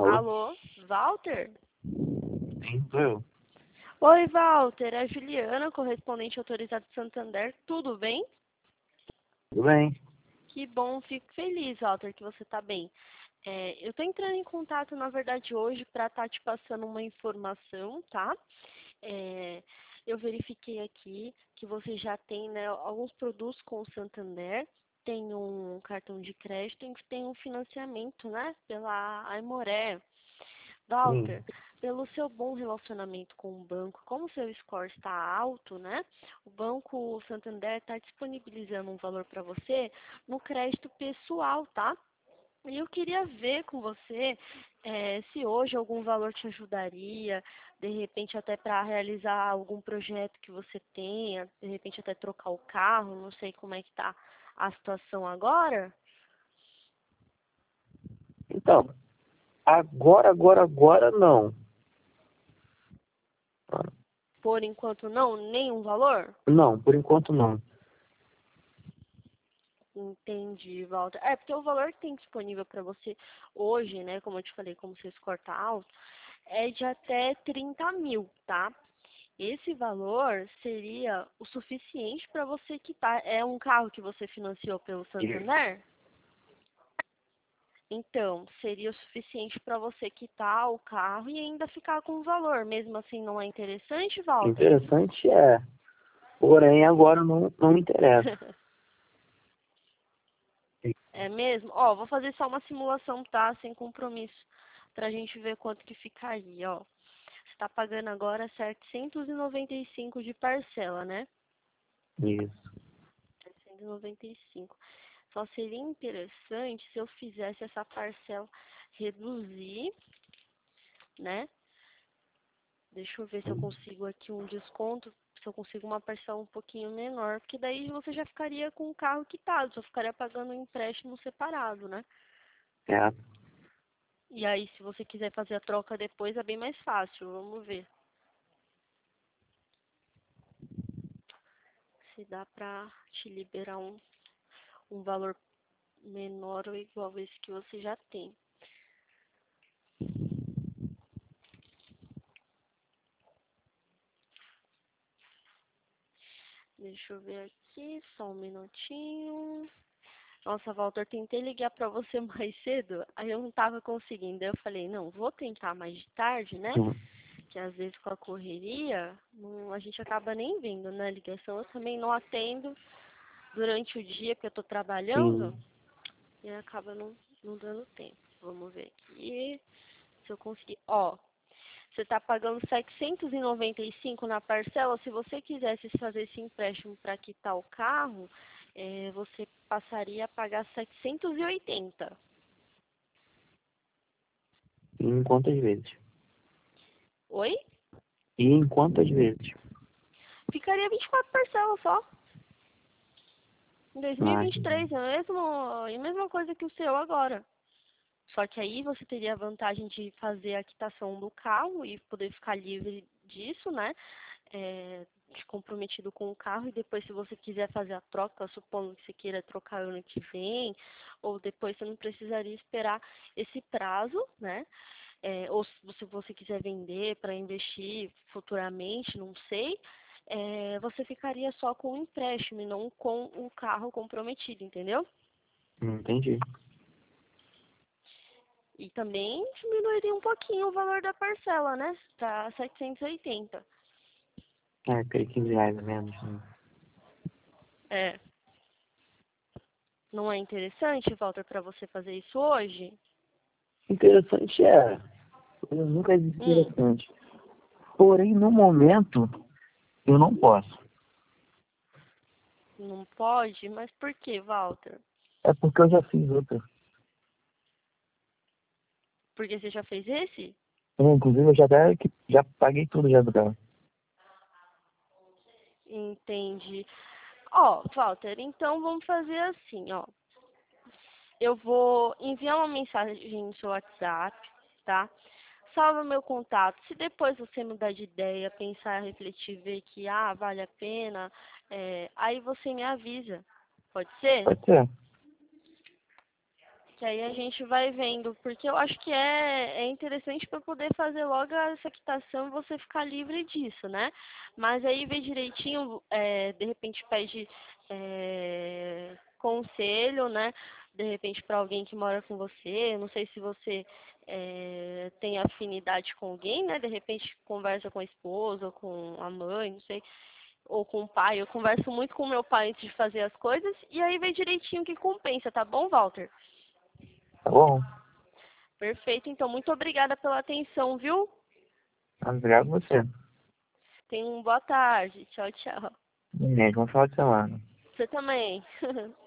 Alô? Alô, Walter? Sim, sou eu. Oi, Walter, é a Juliana, correspondente autorizado do Santander. Tudo bem? Tudo bem? Que bom, fico feliz, Walter, que você está bem. Eu estou entrando em contato, na verdade, hoje para estar te passando uma informação, tá? É, eu verifiquei aqui que você já tem, né, alguns produtos com o Santander, tem um cartão de crédito e tem um financiamento, né, pela Aimoré. Sim. Walter, pelo seu bom relacionamento com o banco, como o seu score está alto, né? O Banco Santander está disponibilizando um valor para você no crédito pessoal, tá? E eu queria ver com você se hoje algum valor te ajudaria, de repente até para realizar algum projeto que você tenha, de repente até trocar o carro, não sei como é que está a situação agora. Então, agora não. Por enquanto não, nenhum valor? Não, por enquanto não. Entendi, Walter. Porque o valor que tem disponível para você hoje, né, como eu te falei, como você corta alto, é de até 30 mil, tá? Esse valor seria o suficiente para você quitar. É um carro que você financiou pelo Isso. Santander? Então, seria o suficiente para você quitar o carro e ainda ficar com o valor. Mesmo assim, não é interessante, Walter? Interessante é. Porém, agora não me interessa. É mesmo? Ó, vou fazer só uma simulação, tá? Sem compromisso, pra gente ver quanto que ficaria, ó. Você está pagando agora 795 de parcela, né? Isso. 795. Só seria interessante se eu fizesse essa parcela reduzir, né? Deixa eu ver se eu consigo aqui um desconto, se eu consigo uma parcela um pouquinho menor, porque daí você já ficaria com o carro quitado, só ficaria pagando um empréstimo separado, né? É. E aí, se você quiser fazer a troca depois, é bem mais fácil. Vamos ver se dá pra te liberar um valor menor ou igual a esse que você já tem. Deixa eu ver aqui, só um minutinho. Nossa, Walter, tentei ligar pra você mais cedo, aí eu não tava conseguindo. Aí eu falei, não, vou tentar mais de tarde, né? Sim. Que às vezes com a correria, a gente acaba nem vendo, né? Ligação eu também não atendo durante o dia, porque eu tô trabalhando. Sim. E acaba não dando tempo. Vamos ver aqui se eu conseguir. Ó, você está pagando 795 na parcela. Se você quisesse fazer esse empréstimo para quitar o carro, você passaria a pagar 780. E em quantas vezes? Oi? E em quantas vezes? Ficaria 24 parcelas só. Em Ah, entendi. 2023, é a mesma coisa que o seu agora. Só que aí você teria a vantagem de fazer a quitação do carro e poder ficar livre disso, né? Comprometido com o carro, e depois, se você quiser fazer a troca, supondo que você queira trocar ano que vem, ou depois, você não precisaria esperar esse prazo, né? Ou se você quiser vender para investir futuramente, não sei, você ficaria só com o empréstimo e não com o carro comprometido, entendeu? Entendi. E também diminuiria um pouquinho o valor da parcela, né? Para 780. É, aquele R$ 15 a menos, né? É. Não é interessante, Walter, para você fazer isso hoje? Interessante é. Nunca é Hum, interessante. Porém, no momento, eu não posso. não pode? Mas por que, Walter? É porque eu já fiz outra. Porque você já fez esse? Inclusive, eu já paguei tudo já do carro. Entendi. Ó, Walter, então vamos fazer assim, ó. Eu vou enviar uma mensagem no seu WhatsApp, tá? Salva meu contato. Se depois você mudar de ideia, pensar, refletir, ver que, vale a pena, aí você me avisa. Pode ser? Pode ser. Que aí a gente vai vendo, porque eu acho que é interessante para poder fazer logo essa quitação e você ficar livre disso, né? Mas aí vê direitinho, de repente pede conselho, né? De repente para alguém que mora com você, não sei se você tem afinidade com alguém, né? De repente conversa com a esposa, ou com a mãe, não sei, ou com o pai. Eu converso muito com meu pai antes de fazer as coisas, e aí vê direitinho o que compensa, tá bom, Walter? Tá bom. Perfeito, então muito obrigada pela atenção, viu? Obrigado a você. Tenha uma boa tarde. Tchau, tchau. Mesmo final de semana. Você também.